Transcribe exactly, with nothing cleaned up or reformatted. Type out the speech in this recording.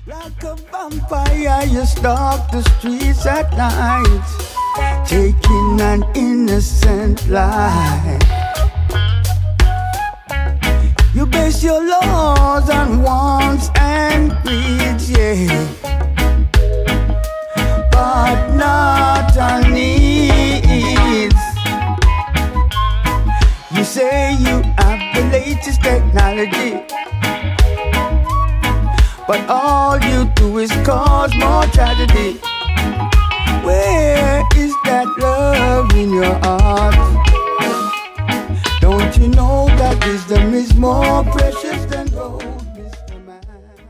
Like a vampire, you stalk the streets at night, taking an innocent life. You base your laws on wants and greeds, yeah, but not on needs. You say you have the latest technology, but all you do is cause more tragedy.